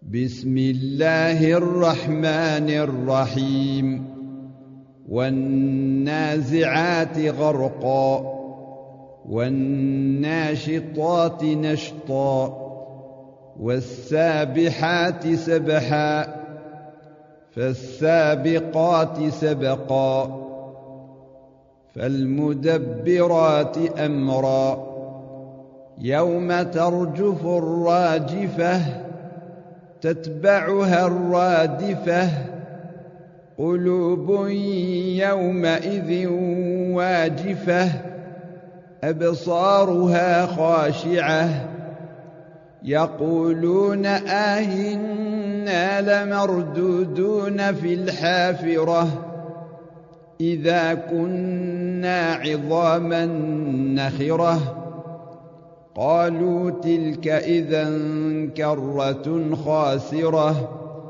بسم الله الرحمن الرحيم والنازعات غرقا والناشطات نشطا والسابحات سبحا فالسابقات سبقا فالمدبرات أمرا يوم ترجف الراجفة تتبعها الرادفة قلوب يومئذ واجفة أبصارها خاشعة يقولون آهنا لمردودون في الحافرة إذا كنا عظاما نخرة قالوا تلك إذا كرة خاسرة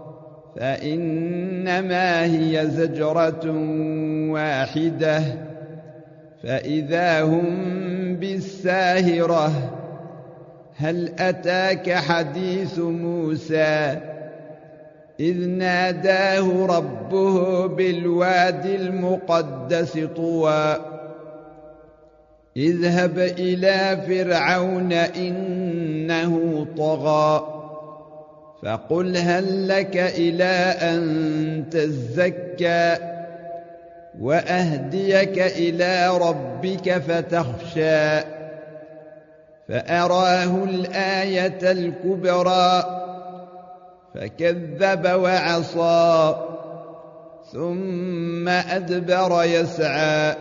فإنما هي زجرة واحدة فإذا هم بالساهرة هل أتاك حديث موسى إذ ناداه ربه بالوادي المقدس طوى اذهب إلى فرعون إنه طغى فقل هل لك إلى أن تزكى وأهديك إلى ربك فتخشى فأراه الآية الكبرى فكذب وعصى ثم أدبر يسعى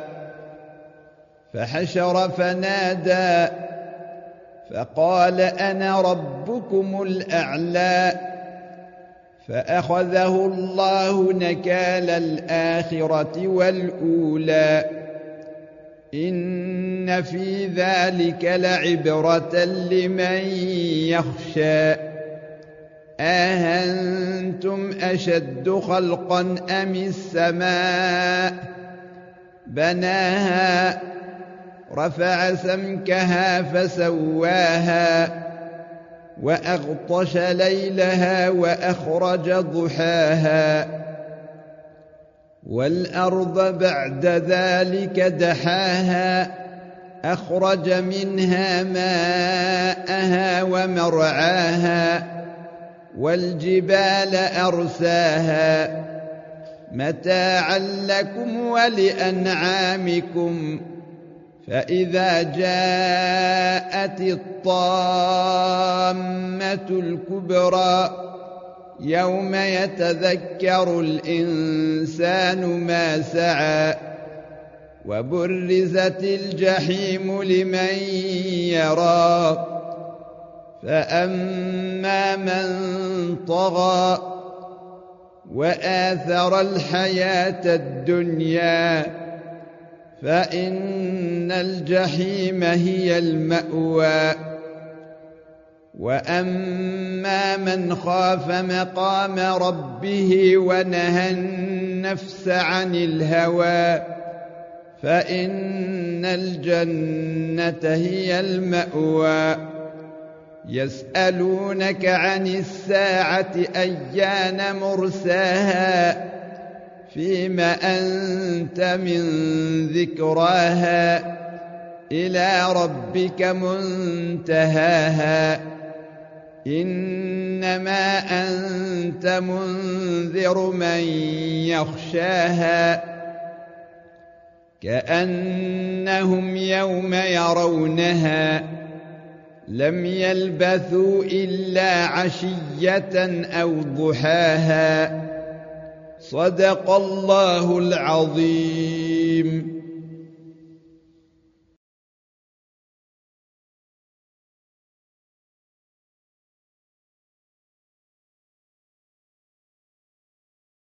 فحشر فنادى فقال أنا ربكم الأعلى فأخذه الله نكال الآخرة والأولى إن في ذلك لعبرة لمن يخشى أأنتم أشد خلقا أم السماء بناها رفع سمكها فسواها وأغطش ليلها وأخرج ضحاها والأرض بعد ذلك دحاها أخرج منها ماءها ومرعاها والجبال أرساها متاعا لكم ولأنعامكم فإذا جاءت الطامة الكبرى يوم يتذكر الإنسان ما سعى وبرزت الجحيم لمن يرى فأما من طغى وآثر الحياة الدنيا فإن الجحيم هي المأوى وأما من خاف مقام ربه ونهى النفس عن الهوى فإن الجنة هي المأوى يسألونك عن الساعة أيان مرساها فيما أنت من ذكراها إلى ربك منتهاها إنما أنت منذر من يخشاها كأنهم يوم يرونها لم يلبثوا إلا عشية أو ضحاها صدق الله العظيم.